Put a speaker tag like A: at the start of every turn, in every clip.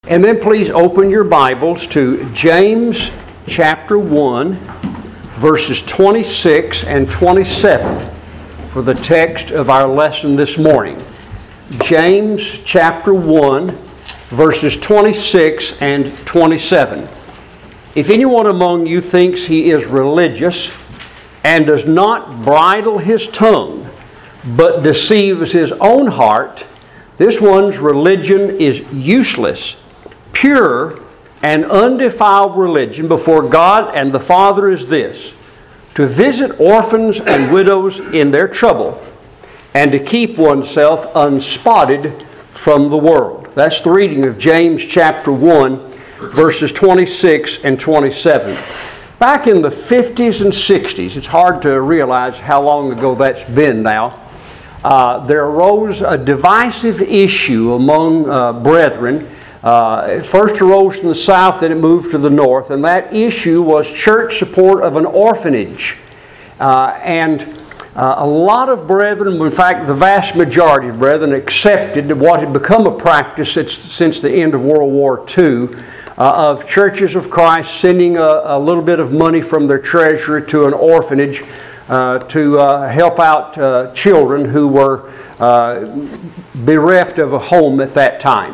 A: And then please open your Bibles to James chapter 1, verses 26 and 27 for the text of our lesson this morning. James chapter 1, verses 26 and 27. If anyone among you thinks he is religious and does not bridle his tongue, but deceives his own heart, this one's religion is useless. Pure and undefiled religion before God and the Father is this: to visit orphans and widows in their trouble, and to keep oneself unspotted from the world. That's the reading of James chapter 1, verses 26 and 27. Back in the 50s and 60s, it's hard to realize how long ago that's been now, there arose a divisive issue among brethren. It first arose in the South, then it moved to the North, and that issue was church support of an orphanage. A lot of brethren, in fact the vast majority of brethren, accepted what had become a practice since the end of World War II of churches of Christ sending a little bit of money from their treasury to an orphanage to help out children who were bereft of a home at that time.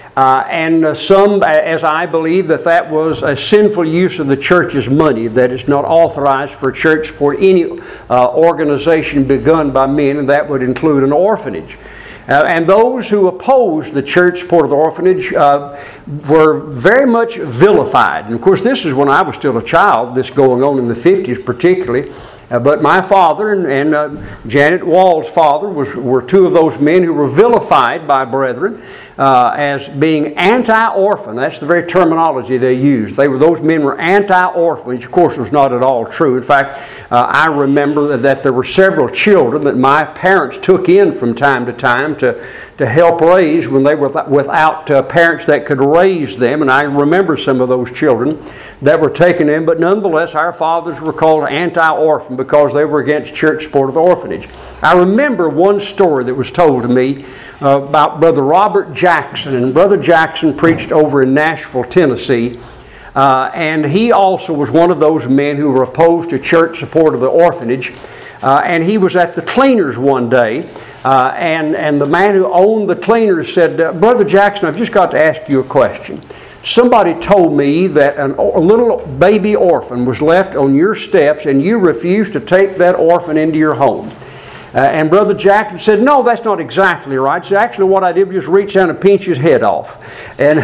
A: Some, as I believe, that was a sinful use of the church's money, that it's not authorized for church support any organization begun by men, and that would include an orphanage. And those who opposed the church support of the orphanage were very much vilified. And of course, this is when I was still a child, this going on in the 50s particularly. But my father and Janet Wall's father were two of those men who were vilified by brethren as being anti-orphan. That's the very terminology they used. Those men were anti-orphan, which of course was not at all true. In fact, I remember that there were several children that my parents took in from time to time to help raise when they were without parents that could raise them. And I remember some of those children that were taken in, but nonetheless our fathers were called anti-orphan because they were against church support of the orphanage. I remember one story that was told to me about Brother Robert Jackson, and Brother Jackson preached over in Nashville, Tennessee, and he also was one of those men who were opposed to church support of the orphanage, and he was at the Cleaners one day, and the man who owned the Cleaners said, "Brother Jackson, I've just got to ask you a question. Somebody told me that a little baby orphan was left on your steps and you refused to take that orphan into your home." And Brother Jackson said, "No, that's not exactly right. So actually what I did was just reach down and pinch his head off." And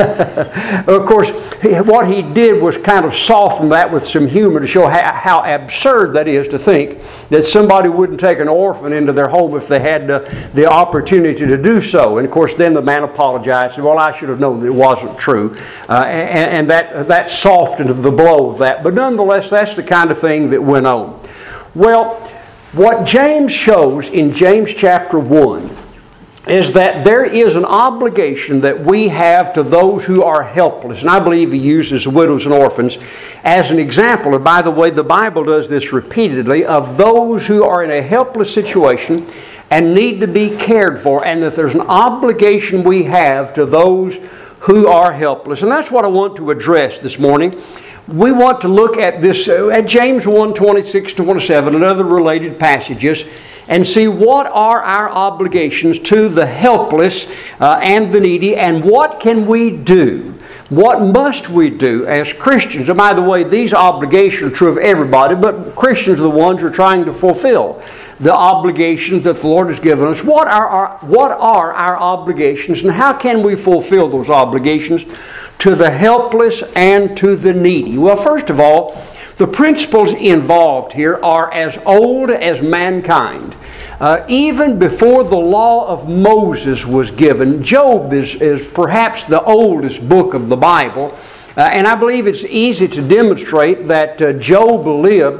A: of course, what he did was kind of soften that with some humor to show how absurd that is to think that somebody wouldn't take an orphan into their home if they had the opportunity to do so. And of course, then the man apologized and said, "Well, I should have known that it wasn't true." And that softened the blow of that. But nonetheless, that's the kind of thing that went on. Well, what James shows in James chapter 1 is that there is an obligation that we have to those who are helpless. And I believe he uses widows and orphans as an example. And by the way, the Bible does this repeatedly, of those who are in a helpless situation and need to be cared for, and that there's an obligation we have to those who are helpless. And that's what I want to address this morning. We want to look at this, at James 1, 26 to 27 and other related passages, and see what are our obligations to the helpless and the needy, and what can we do? What must we do as Christians? And by the way, these obligations are true of everybody, but Christians are the ones who are trying to fulfill the obligations that the Lord has given us. What are our obligations, and how can we fulfill those obligations to the helpless and to the needy? Well, first of all, the principles involved here are as old as mankind. Even before the law of Moses was given, Job is perhaps the oldest book of the Bible. And I believe it's easy to demonstrate that Job lived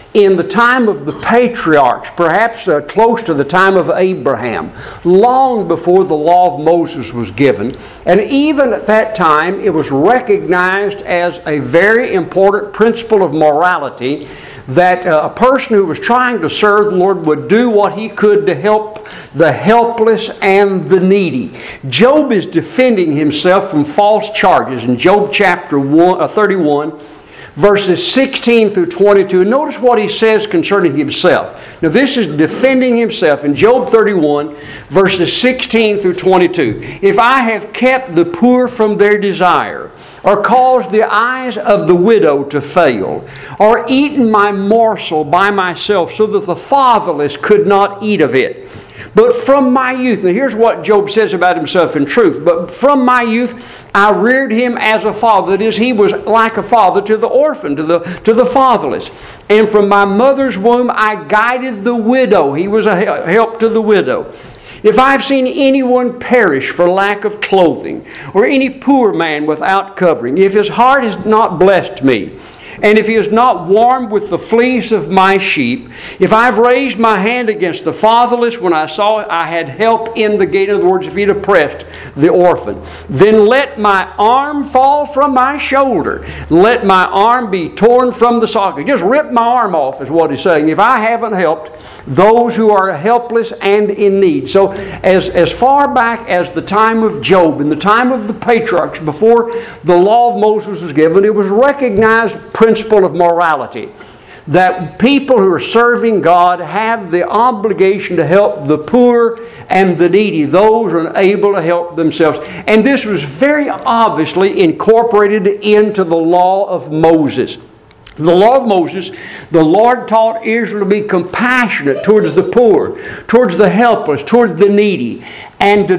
A: in the time of the patriarchs, perhaps close to the time of Abraham, long before the law of Moses was given. And even at that time, it was recognized as a very important principle of morality that a person who was trying to serve the Lord would do what he could to help the helpless and the needy. Job is defending himself from false charges in Job chapter 31, verses 16 through 22. Notice what he says concerning himself. Now this is defending himself in Job 31, verses 16 through 22. If I have kept the poor from their desire, or caused the eyes of the widow to fail, or eaten my morsel by myself, so that the fatherless could not eat of it. But from my youth, now here's what Job says about himself in truth, but from my youth I reared him as a father. That is, he was like a father to the orphan, to the fatherless. And from my mother's womb I guided the widow. He was a help to the widow. If I've seen anyone perish for lack of clothing, or any poor man without covering, if his heart has not blessed me, and if he is not warmed with the fleece of my sheep, if I've raised my hand against the fatherless when I saw I had help in the gate, in other words, if he'd oppressed the orphan, then let my arm fall from my shoulder. Let my arm be torn from the socket. Just rip my arm off is what he's saying. If I haven't helped those who are helpless and in need. So as far back as the time of Job, in the time of the patriarchs, before the law of Moses was given, it was recognized principle of morality that people who are serving God have the obligation to help the poor and the needy, those who are unable to help themselves. And this was very obviously incorporated into the law of Moses. The law of Moses, the Lord taught Israel to be compassionate towards the poor, towards the helpless, towards the needy, and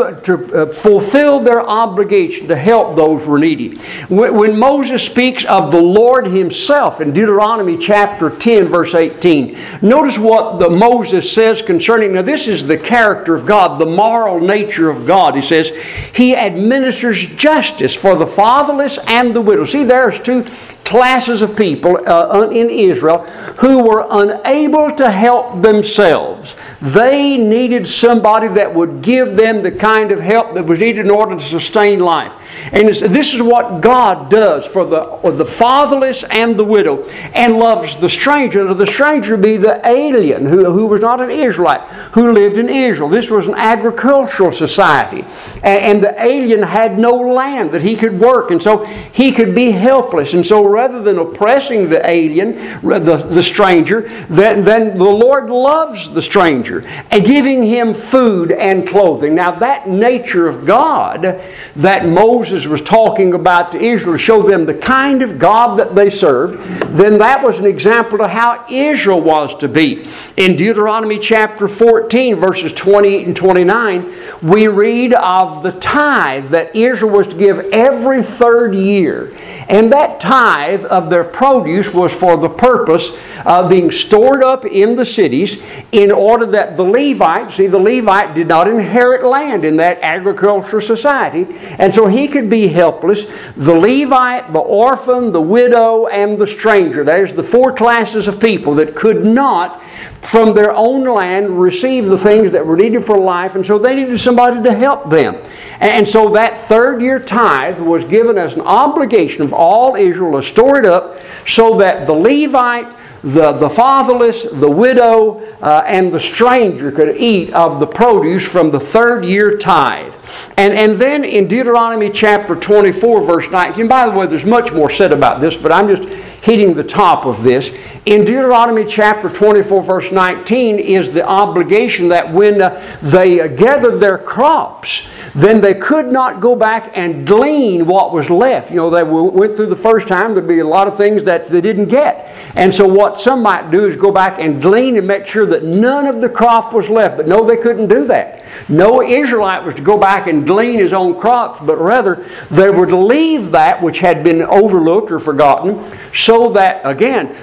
A: to fulfill their obligation to help those who are needy. When Moses speaks of the Lord Himself in Deuteronomy chapter 10, verse 18, notice what Moses says concerning, now this is the character of God, the moral nature of God. He says, He administers justice for the fatherless and the widow. See, there's two classes of people in Israel who were unable to help themselves. They needed somebody that would give them the kind of help that was needed in order to sustain life. And this is what God does for the fatherless and the widow, and loves the stranger. Now, the stranger be the alien who was not an Israelite, who lived in Israel. This was an agricultural society. And the alien had no land that he could work, and so he could be helpless. And so rather than oppressing the alien, the stranger, then the Lord loves the stranger and giving him food and clothing. Now that nature of God that Moses was talking about to Israel to show them the kind of God that they served, then that was an example of how Israel was to be. In Deuteronomy chapter 14, verses 28 and 29, we read of the tithe that Israel was to give every third year. And that tithe of their produce was for the purpose of being stored up in the cities in order that the Levite, see, the Levite did not inherit land in that agricultural society, and so he could be helpless. The Levite, the orphan, the widow, and the stranger. There's the four classes of people that could not, from their own land, receive the things that were needed for life, and so they needed somebody to help them. And so that third year tithe was given as an obligation of all Israel to store it up so that the Levite, the fatherless, the widow, and the stranger could eat of the produce from the third year tithe. And then in Deuteronomy chapter 24, verse 19, by the way, there's much more said about this, but I'm just hitting the top of this. In Deuteronomy chapter 24, verse 19, is the obligation that when they gathered their crops, then they could not go back and glean what was left. You know, they went through the first time, there'd be a lot of things that they didn't get. And so what some might do is go back and glean and make sure that none of the crop was left. But no, they couldn't do that. No Israelite was to go back and glean his own crops, but rather they were to leave that which had been overlooked or forgotten, so that, again, the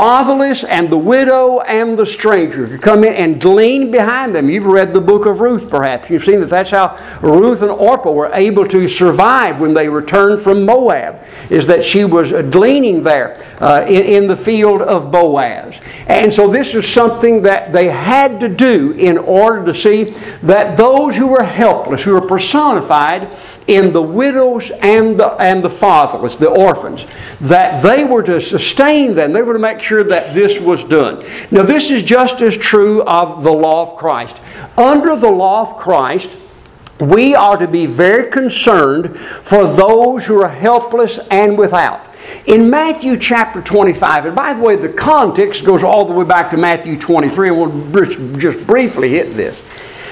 A: fatherless and the widow and the stranger to come in and glean behind them. You've read the book of Ruth, perhaps. You've seen that that's how Ruth and Orpah were able to survive when they returned from Moab, is that she was gleaning there in the field of Boaz. And so this is something that they had to do in order to see that those who were helpless, who were personified in the widows and the fatherless, the orphans, that they were to sustain them. They were to make sure that this was done. Now this is just as true of the law of Christ. Under the law of Christ, we are to be very concerned for those who are helpless and without. In Matthew chapter 25, and by the way, the context goes all the way back to Matthew 23, and we'll just briefly hit this.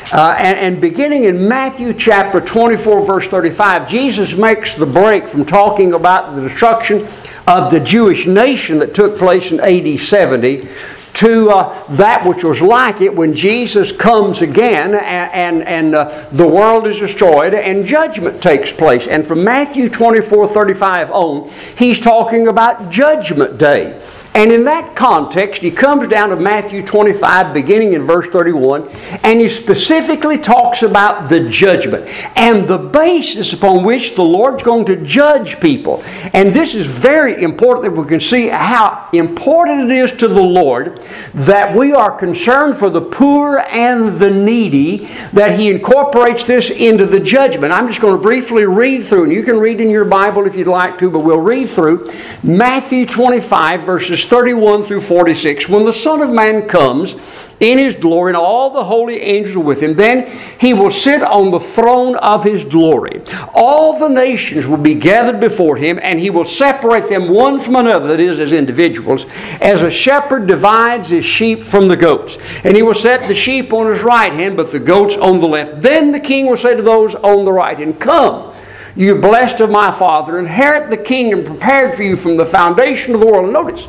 A: And beginning in Matthew chapter 24, verse 35, Jesus makes the break from talking about the destruction of the Jewish nation that took place in AD 70 to that which was like it when Jesus comes again and the world is destroyed and judgment takes place. And from Matthew 24:35 on, he's talking about Judgment Day. And in that context, he comes down to Matthew 25, beginning in verse 31, and he specifically talks about the judgment and the basis upon which the Lord's going to judge people. And this is very important that we can see how important it is to the Lord that we are concerned for the poor and the needy, that He incorporates this into the judgment. I'm just going to briefly read through, and you can read in your Bible if you'd like to, but we'll read through Matthew 25, verses 31 through 46. When the Son of Man comes in His glory and all the holy angels are with Him, then He will sit on the throne of His glory. All the nations will be gathered before Him, and He will separate them one from another, that is, as individuals, as a shepherd divides his sheep from the goats. And He will set the sheep on His right hand, but the goats on the left. Then the King will say to those on the right hand, "Come, you blessed of my Father, inherit the kingdom prepared for you from the foundation of the world." And notice,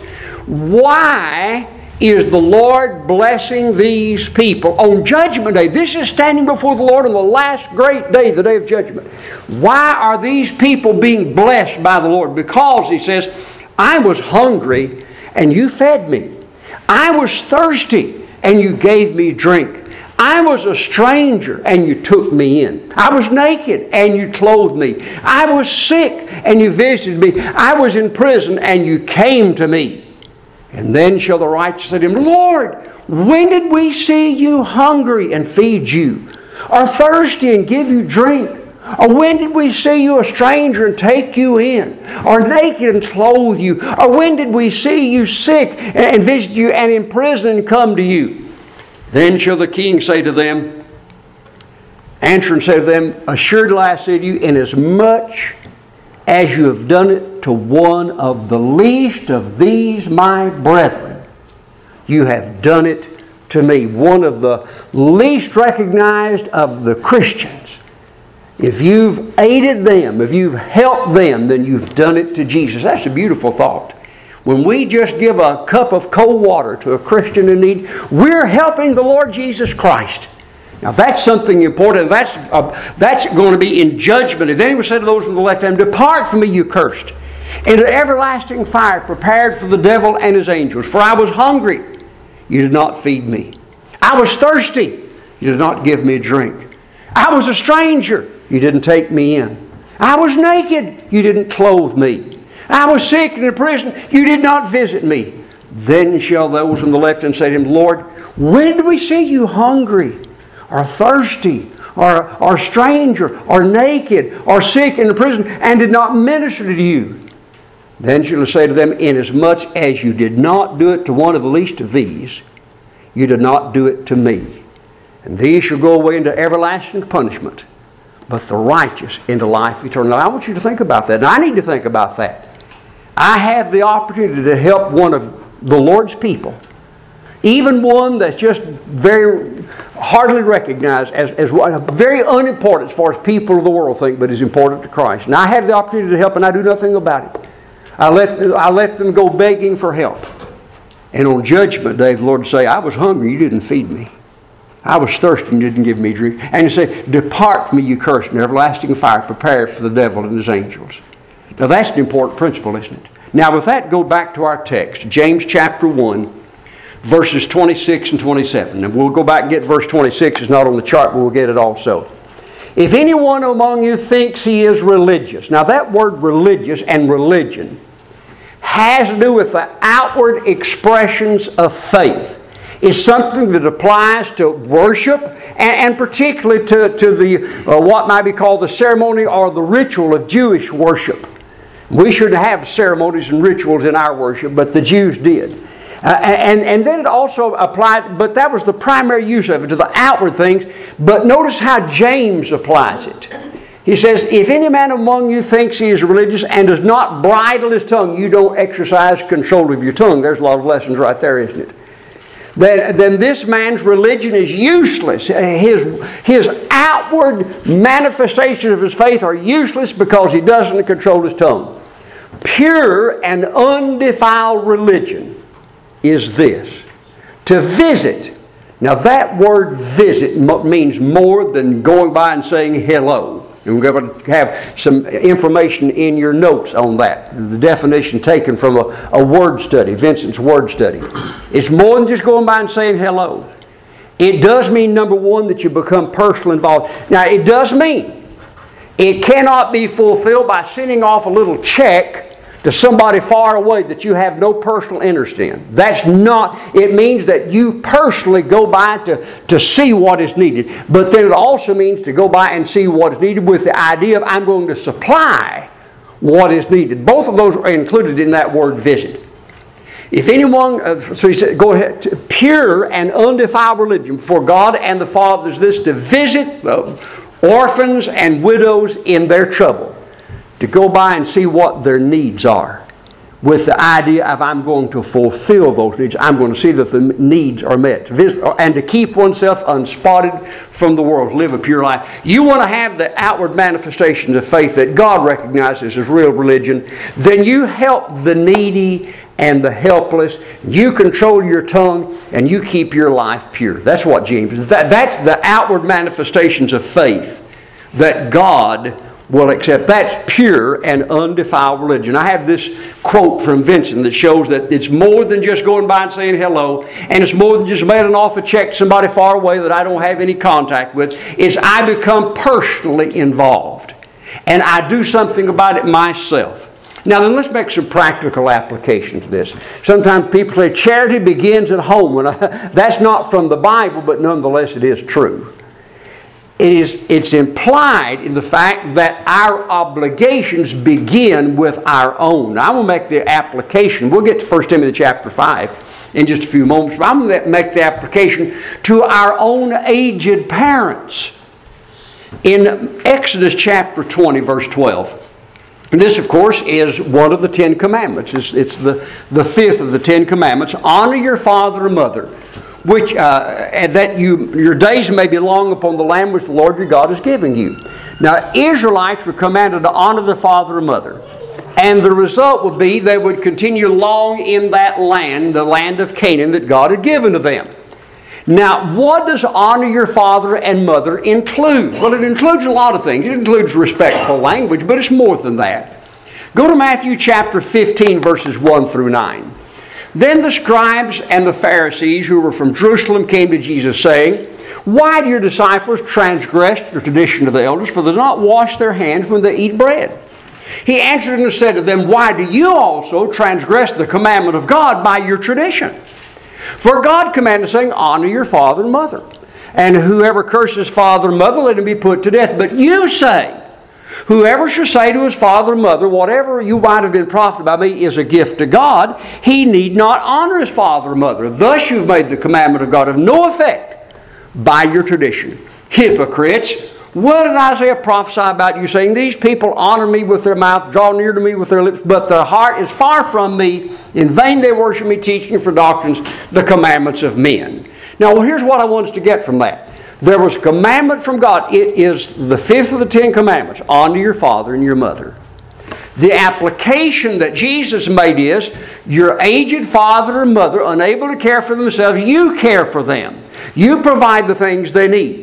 A: why is the Lord blessing these people on Judgment Day? This is standing before the Lord on the last great day, the day of judgment. Why are these people being blessed by the Lord? Because, He says, "I was hungry and you fed me. I was thirsty and you gave me drink. I was a stranger and you took me in. I was naked and you clothed me. I was sick and you visited me. I was in prison and you came to me." And then shall the righteous say to Him, "Lord, when did we see you hungry and feed you, or thirsty and give you drink? Or when did we see you a stranger and take you in, or naked and clothe you? Or when did we see you sick and visit you, and in prison and come to you?" Then shall the King say to them, answer and say to them, "Assuredly I say to you, inasmuch as you have done it to one of the least of these my brethren, you have done it to me." One of the least recognized of the Christians. If you've aided them, if you've helped them, then you've done it to Jesus. That's a beautiful thought. When we just give a cup of cold water to a Christian in need, we're helping the Lord Jesus Christ. Now that's something important. That's going to be in judgment. And then He will say to those on the left hand, "Depart from me, you cursed, into everlasting fire prepared for the devil and his angels. For I was hungry, you did not feed me. I was thirsty, you did not give me a drink. I was a stranger, you didn't take me in. I was naked, you didn't clothe me. I was sick and in prison, you did not visit me." Then shall those on the left hand say to Him, "Lord, when did we see you hungry, or thirsty, or stranger, or naked, or sick and in prison, and did not minister to you?" Then shall He say to them, "Inasmuch as you did not do it to one of the least of these, you did not do it to me. And these shall go away into everlasting punishment, but the righteous into life eternal." Now I want you to think about that. And I need to think about that. I have the opportunity to help one of the Lord's people, even one that's just very hardly recognized as very unimportant as far as people of the world think, but is important to Christ. And I have the opportunity to help, and I do nothing about it. I let them go begging for help. And on Judgment Day, the Lord will say, "I was hungry, you didn't feed me. I was thirsty, and you didn't give me drink." And He say, "Depart from me, you cursed, in everlasting fire prepared for the devil and his angels." Now that's an important principle, isn't it? Now with that, go back to our text, James chapter 1, verses 26 and 27. And we'll go back and get verse 26. It's not on the chart, but we'll get it also. If anyone among you thinks he is religious. Now that word religious and religion has to do with the outward expressions of faith. It's something that applies to worship and particularly to the what might be called the ceremony or the ritual of Jewish worship. We shouldn't have ceremonies and rituals in our worship, but the Jews did. And then it also applied, but that was the primary use of it, to the outward things. But notice how James applies it. He says, if any man among you thinks he is religious and does not bridle his tongue, you don't exercise control of your tongue. There's a lot of lessons right there, isn't it? Then this man's religion is useless. His outward manifestations of his faith are useless because he doesn't control his tongue. Pure and undefiled religion is this: to visit. Now that word visit means more than going by and saying hello. And we're going to have some information in your notes on that. The definition taken from a word study, Vincent's word study. It's more than just going by and saying hello. It does mean, number one, that you become personally involved. Now it does mean it cannot be fulfilled by sending off a little check to somebody far away that you have no personal interest in. That's not, it means that you personally go by to see what is needed. But then it also means to go by and see what is needed with the idea of I'm going to supply what is needed. Both of those are included in that word visit. If anyone, so he said, go ahead, pure and undefiled religion for God and the Father is this, to visit orphans and widows in their trouble. To go by and see what their needs are with the idea of I'm going to fulfill those needs. I'm going to see that the needs are met. And to keep oneself unspotted from the world. Live a pure life. You want to have the outward manifestations of faith that God recognizes as real religion. Then you help the needy and the helpless. You control your tongue and you keep your life pure. That's what James is. That's the outward manifestations of faith that God will accept. That's pure and undefiled religion. I have this quote from Vincent that shows that it's more than just going by and saying hello, and it's more than just mailing off a check to somebody far away that I don't have any contact with. It's I become personally involved, and I do something about it myself. Now then, let's make some practical application to this. Sometimes people say charity begins at home. That's not from the Bible, but nonetheless it is true. It's implied in the fact that our obligations begin with our own. Now, I will make the application. We'll get to 1 Timothy chapter 5 in just a few moments. But I'm going to make the application to our own aged parents. In Exodus chapter 20, verse 12. And this, of course, is one of the 10 Commandments. It's the fifth of the 10 Commandments. Honor your father and mother, which and that your days may be long upon the land which the Lord your God is giving you. Now, Israelites were commanded to honor their father and mother. And the result would be they would continue long in that land, the land of Canaan that God had given to them. Now, what does honor your father and mother include? Well, it includes a lot of things. It includes respectful language, but it's more than that. Go to Matthew chapter 15, verses 1 through 9. Then the scribes and the Pharisees who were from Jerusalem came to Jesus, saying, why do your disciples transgress the tradition of the elders, for they do not wash their hands when they eat bread? He answered and said to them, why do you also transgress the commandment of God by your tradition? For God commanded, saying, honor your father and mother. And whoever curses father and mother, let him be put to death. But you say, whoever shall say to his father and mother, whatever you might have been profited by me is a gift to God, he need not honor his father or mother. Thus you've made the commandment of God of no effect by your tradition. Hypocrites, what did Isaiah prophesy about you, saying, these people honor me with their mouth, draw near to me with their lips, but their heart is far from me. In vain they worship me, teaching for doctrines the commandments of men. Now, well, here's what I want us to get from that. There was a commandment from God. It is the fifth of the 10 commandments. Honor your father and your mother. The application that Jesus made is, your aged father and mother, unable to care for themselves, you care for them. You provide the things they need.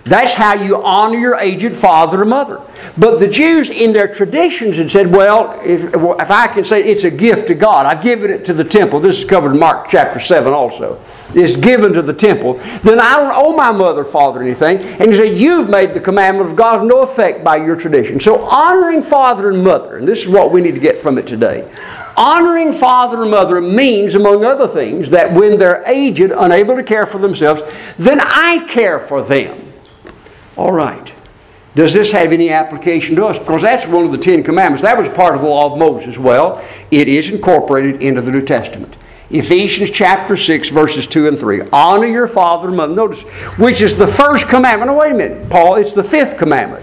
A: That's how you honor your aged father or mother. But the Jews in their traditions had said, well, if I can say it's a gift to God, I've given it to the temple. This is covered in Mark chapter 7 also. It's given to the temple. Then I don't owe my mother, father anything. And you say, you've made the commandment of God of no effect by your tradition. So honoring father and mother, and this is what we need to get from it today. Honoring father and mother means, among other things, that when they're aged, unable to care for themselves, then I care for them. All right. Does this have any application to us? Because that's one of the 10 Commandments. That was part of the law of Moses. Well, it is incorporated into the New Testament. Ephesians chapter 6, verses 2 and 3. Honor your father and mother. Notice, which is the first commandment. Now, wait a minute, Paul. It's the 5th commandment.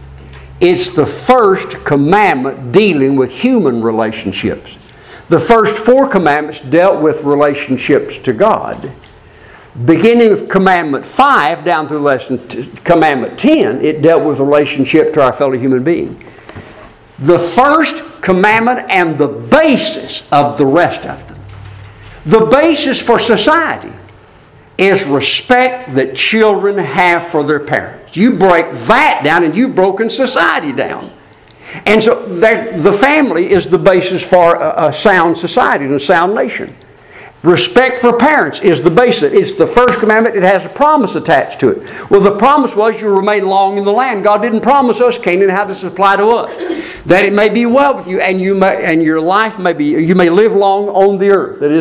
A: It's the first commandment dealing with human relationships. The first 4 commandments dealt with relationships to God. Beginning with Commandment 5 down through Commandment 10, it dealt with relationship to our fellow human being. The first commandment and the basis of the rest of them. The basis for society is respect that children have for their parents. You break that down and you've broken society down. And so the family is the basis for a sound society and a sound nation. Respect for parents is the basis. It's the first commandment. It has a promise attached to it. Well, the promise was you'll remain long in the land. God didn't promise us Canaan. How does this apply to us? That it may be well with you, and your life may be. You may live long on the earth. That is,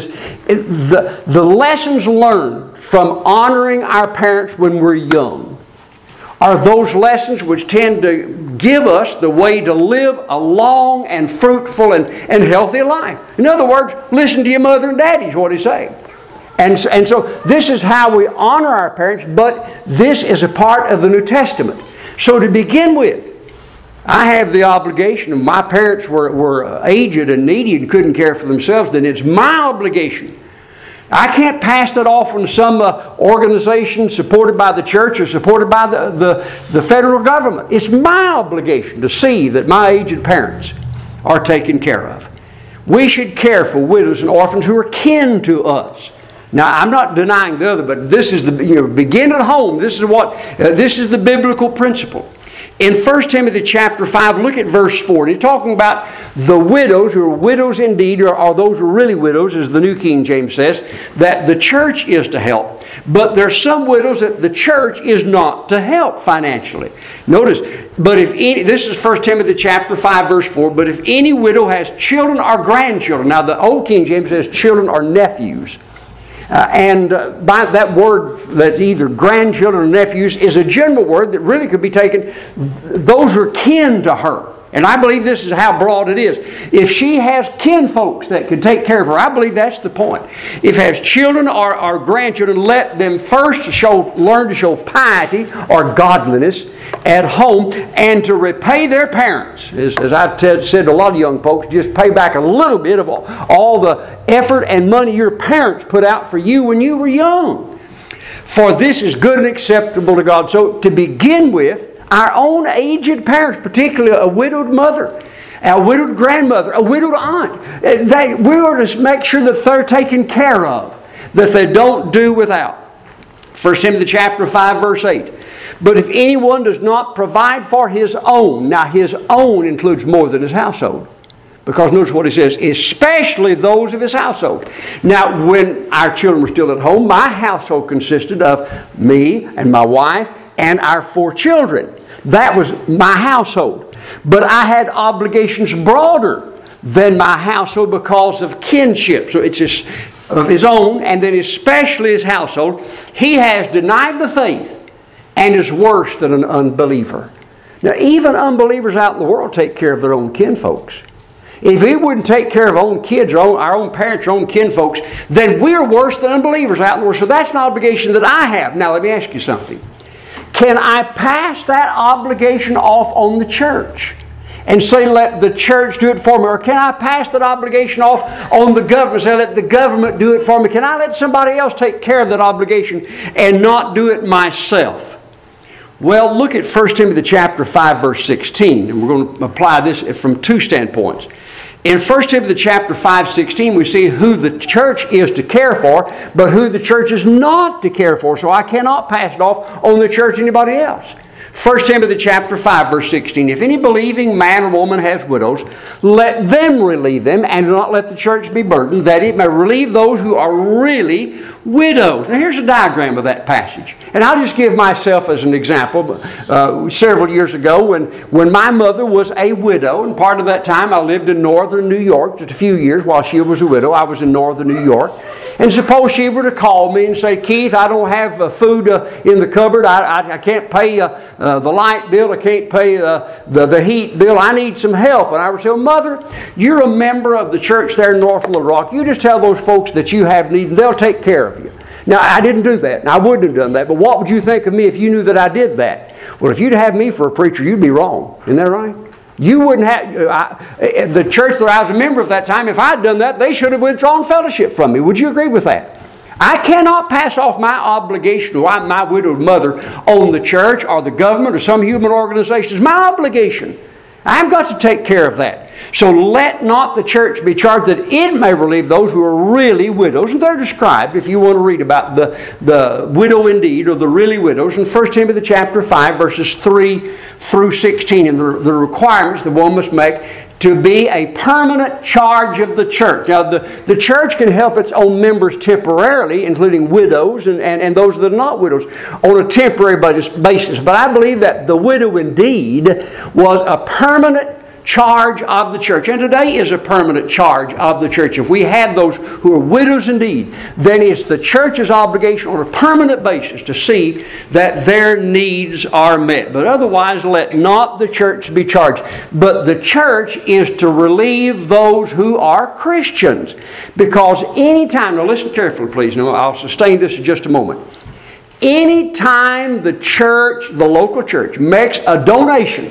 A: the lessons learned from honoring our parents when we're young are those lessons which tend to give us the way to live a long and fruitful and healthy life. In other words, listen to your mother and daddy is what he's saying. And so this is how we honor our parents, but this is a part of the New Testament. So to begin with, I have the obligation, if my parents were aged and needy and couldn't care for themselves, then it's my obligation. I can't pass that off on some organization supported by the church or supported by the federal government. It's my obligation to see that my aged parents are taken care of. We should care for widows and orphans who are kin to us. Now, I'm not denying the other, but this is begin at home. This is the biblical principle. In 1 Timothy chapter 5, look at verse 4. And he's talking about the widows, who are widows indeed, or those who are really widows, as the New King James says, that the church is to help. But there's some widows that the church is not to help financially. Notice, this is 1 Timothy chapter 5, verse 4, but if any widow has children or grandchildren, now the Old King James says children or nephews, by that word, that either grandchildren or nephews, is a general word that really could be taken, those are kin to her. And I believe this is how broad it is. If she has kin folks that can take care of her, I believe that's the point. If it has children or grandchildren, let them first learn to show piety or godliness at home and to repay their parents. As I've said to a lot of young folks, just pay back a little bit of all the effort and money your parents put out for you when you were young. For this is good and acceptable to God. So to begin with, our own aged parents, particularly a widowed mother, a widowed grandmother, a widowed aunt, we are to make sure that they're taken care of, that they don't do without. 1 Timothy chapter 5, verse 8. But if anyone does not provide for his own, now his own includes more than his household. Because notice what he says, especially those of his household. Now, when our children were still at home, my household consisted of me and my wife and our 4 children. That was my household. But I had obligations broader than my household because of kinship. So it's just of his own, and then especially his household. He has denied the faith and is worse than an unbeliever. Now, even unbelievers out in the world take care of their own kinfolks. If we wouldn't take care of our own kids, or our own parents, our own kinfolks, then we're worse than unbelievers out in the world. So that's an obligation that I have. Now, let me ask you something. Can I pass that obligation off on the church and say, let the church do it for me? Or can I pass that obligation off on the government and say, let the government do it for me? Can I let somebody else take care of that obligation and not do it myself? Well, look at 1 Timothy chapter 5, verse 16. And we're going to apply this from 2 standpoints. In 1 Timothy chapter 5:16, we see who the church is to care for, but who the church is not to care for. So I cannot pass it off on the church or anybody else. 1 Timothy chapter 5, verse 16. If any believing man or woman has widows, let them relieve them, and do not let the church be burdened, that it may relieve those who are really widows. Now here's a diagram of that passage. And I'll just give myself as an example. Several years ago, when my mother was a widow, and part of that time I lived in northern New York, just a few years while she was a widow, I was in northern New York. And suppose she were to call me and say, Keith, I don't have food in the cupboard. I can't pay the light bill. I can't pay the heat bill. I need some help. And I would say, well, Mother, you're a member of the church there in North Little Rock. You just tell those folks that you have need and they'll take care of you. Now, I didn't do that, and I wouldn't have done that. But what would you think of me if you knew that I did that? Well, if you'd have me for a preacher, you'd be wrong. Isn't that right? You wouldn't have, the church that I was a member of that time, if I'd done that, they should have withdrawn fellowship from me. Would you agree with that? I cannot pass off my obligation to my widowed mother on the church or the government or some human organization. It's my obligation. I've got to take care of that. So let not the church be charged that it may relieve those who are really widows. And they're described, if you want to read about the widow indeed, or the really widows, in 1 Timothy chapter 5, verses 3 through 16, and the requirements that one must make to be a permanent charge of the church. Now, the church can help its own members temporarily, including widows and those that are not widows, on a temporary basis. But I believe that the widow indeed was a permanent charge of the church. And today is a permanent charge of the church. If we have those who are widows indeed, then it's the church's obligation on a permanent basis to see that their needs are met. But otherwise, let not the church be charged. But the church is to relieve those who are Christians. Because anytime, now listen carefully please, now I'll sustain this in just a moment. Anytime the church, the local church, makes a donation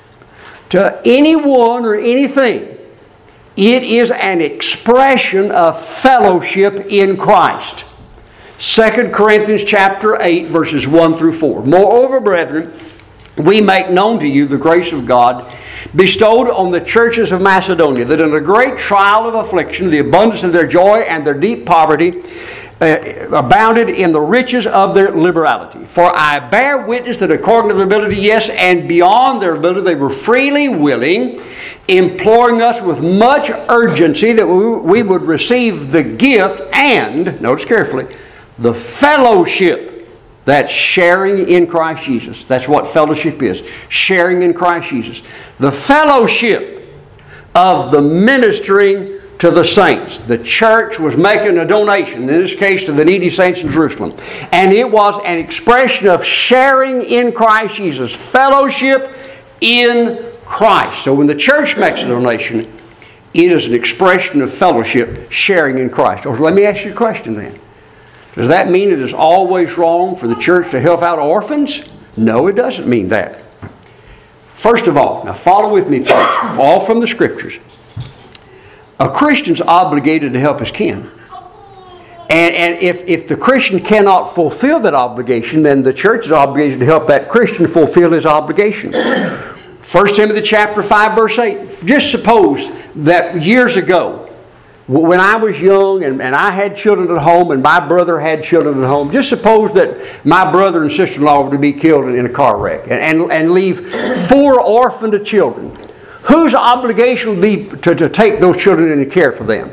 A: to anyone or anything, it is an expression of fellowship in Christ. 2 Corinthians chapter 8, verses 1 through 4. Moreover, brethren, we make known to you the grace of God bestowed on the churches of Macedonia, that in a great trial of affliction, the abundance of their joy and their deep poverty abounded in the riches of their liberality. For I bear witness that according to their ability, yes, and beyond their ability, they were freely willing, imploring us with much urgency that we would receive the gift and, notice carefully, the fellowship, that's sharing in Christ Jesus. That's what fellowship is, sharing in Christ Jesus. The fellowship of the ministering to the saints. The church was making a donation, in this case to the needy saints in Jerusalem. And it was an expression of sharing in Christ Jesus. Fellowship in Christ. So when the church makes a donation, it is an expression of fellowship, sharing in Christ. Or let me ask you a question then. Does that mean it is always wrong for the church to help out orphans? No, it doesn't mean that. First of all, now follow with me, please, all from the Scriptures. A Christian's obligated to help his kin. And if the Christian cannot fulfill that obligation, then the church is obligated to help that Christian fulfill his obligation. 1 Timothy chapter 5, verse 8. Just suppose that years ago, when I was young and I had children at home and my brother had children at home, just suppose that my brother and sister-in-law were to be killed in a car wreck and leave 4 orphaned children. Whose obligation would be to take those children and care for them?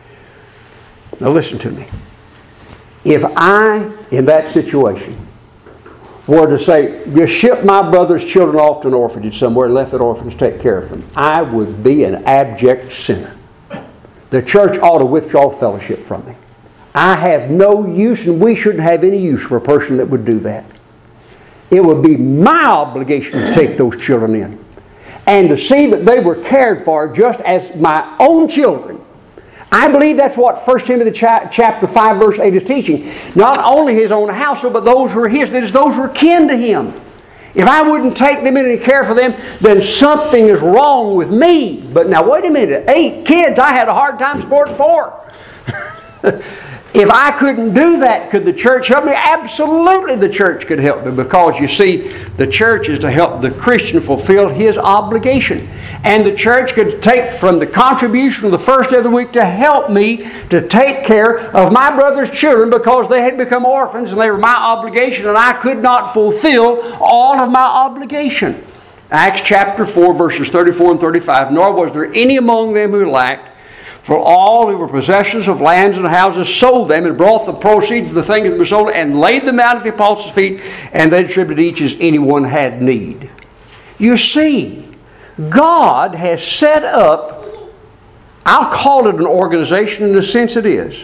A: Now listen to me. If I, in that situation, were to say, just ship my brother's children off to an orphanage somewhere and let that orphanage take care of them, I would be an abject sinner. The church ought to withdraw fellowship from me. I have no use, and we shouldn't have any use for a person that would do that. It would be my obligation to take those children in and to see that they were cared for just as my own children. I believe that's what 1 Timothy chapter 5 verse 8 is teaching. Not only his own household, but those who are his, that is those who are kin to him. If I wouldn't take them in and care for them, then something is wrong with me. But now wait a minute, 8 kids, I had a hard time supporting 4. If I couldn't do that, could the church help me? Absolutely the church could help me, because you see, the church is to help the Christian fulfill his obligation. And the church could take from the contribution of the first day of the week to help me to take care of my brother's children, because they had become orphans and they were my obligation, and I could not fulfill all of my obligation. Acts chapter 4, verses 34 and 35, nor was there any among them who lacked, for all who were possessors of lands and houses sold them and brought the proceeds of the things that were sold and laid them out at the apostles' feet, and they distributed each as anyone had need. You see, God has set up, I'll call it an organization in the sense it is,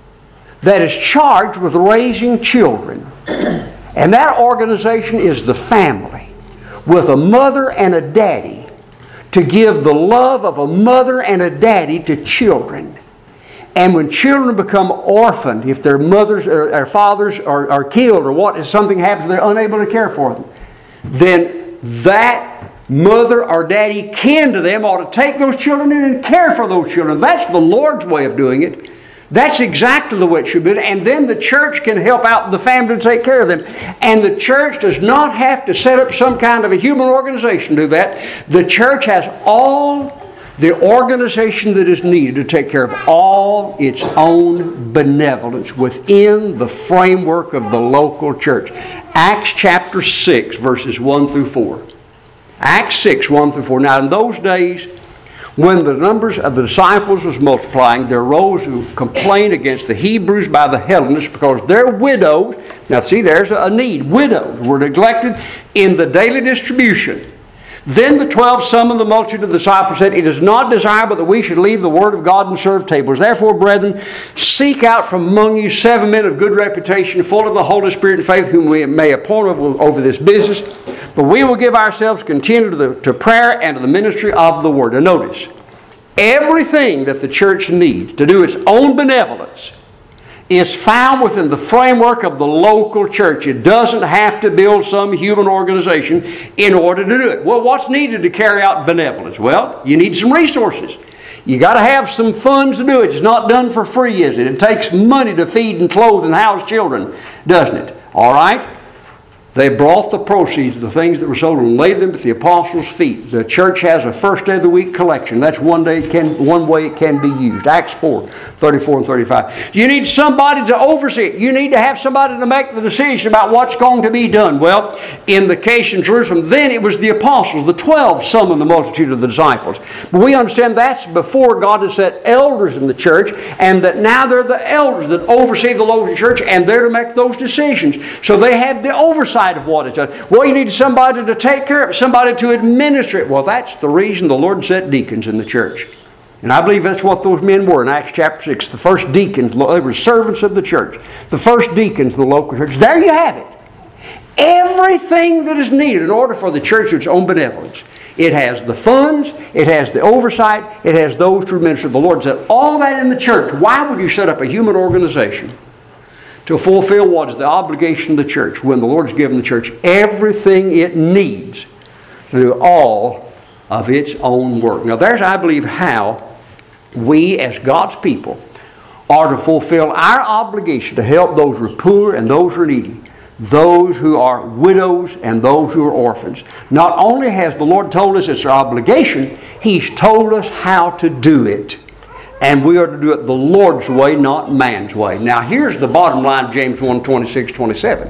A: that is charged with raising children. And that organization is the family, with a mother and a daddy, to give the love of a mother and a daddy to children. And when children become orphaned, if their mothers or their fathers are killed, or what, if something happens, they're unable to care for them, then that mother or daddy kin to them ought to take those children in and care for those children. That's the Lord's way of doing it. That's exactly the way it should be. And then the church can help out the family to take care of them. And the church does not have to set up some kind of a human organization to do that. The church has all the organization that is needed to take care of all its own benevolence within the framework of the local church. Acts chapter 6, verses 1 through 4. Acts 6, 1 through 4. Now in those days, when the numbers of the disciples was multiplying, there arose who complained against the Hebrews by the Hellenists, because their widows, now see, there's a need, widows were neglected in the daily distribution. Then the 12 summoned the multitude of the disciples, said, "It is not desirable that we should leave the word of God and serve tables. Therefore, brethren, seek out from among you 7 men of good reputation, full of the Holy Spirit and faith, whom we may appoint over this business. But we will give ourselves continually to prayer and to the ministry of the word." And notice, everything that the church needs to do its own benevolence is found within the framework of the local church. It doesn't have to build some human organization in order to do it. Well, what's needed to carry out benevolence? Well, you need some resources. You got to have some funds to do it. It's not done for free, is it? It takes money to feed and clothe and house children, doesn't it? All right? They brought the proceeds of the things that were sold and laid them at the apostles' feet. The church has a first day of the week collection. That's one way it can be used. Acts 4, 34 and 35. You need somebody to oversee it. You need to have somebody to make the decision about what's going to be done. Well, in the case in Jerusalem, then it was the apostles. The 12 summoned the multitude of the disciples. But we understand that's before God has set elders in the church, and that now they're the elders that oversee the local church, and they're to make those decisions. So they have the oversight of what is done. Well, you need somebody to take care of it, somebody to administer it. Well, that's the reason the Lord set deacons in the church. And I believe that's what those men were in Acts chapter 6. The first deacons, they were servants of the church. The first deacons of the local church. There you have it. Everything that is needed in order for the church to its own benevolence. It has the funds, it has the oversight, it has those to administer. The Lord said all that in the church. Why would you set up a human organization to fulfill what is the obligation of the church when the Lord's given the church everything it needs to do all of its own work? Now there's, I believe, how we as God's people are to fulfill our obligation to help those who are poor and those who are needy, those who are widows and those who are orphans. Not only has the Lord told us it's our obligation, He's told us how to do it. And we are to do it the Lord's way, not man's way. Now here's the bottom line of James 1, 26, 27.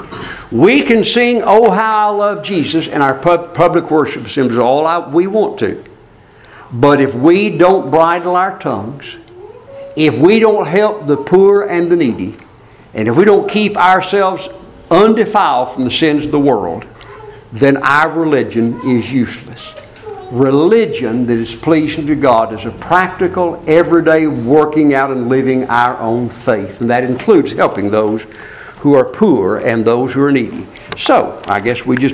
A: We can sing, "Oh, how I love Jesus," in our public worship assemblies all we want to. But if we don't bridle our tongues, if we don't help the poor and the needy, and if we don't keep ourselves undefiled from the sins of the world, then our religion is useless. Religion that is pleasing to God is a practical, everyday working out and living our own faith. And that includes helping those who are poor and those who are needy. So, I guess we just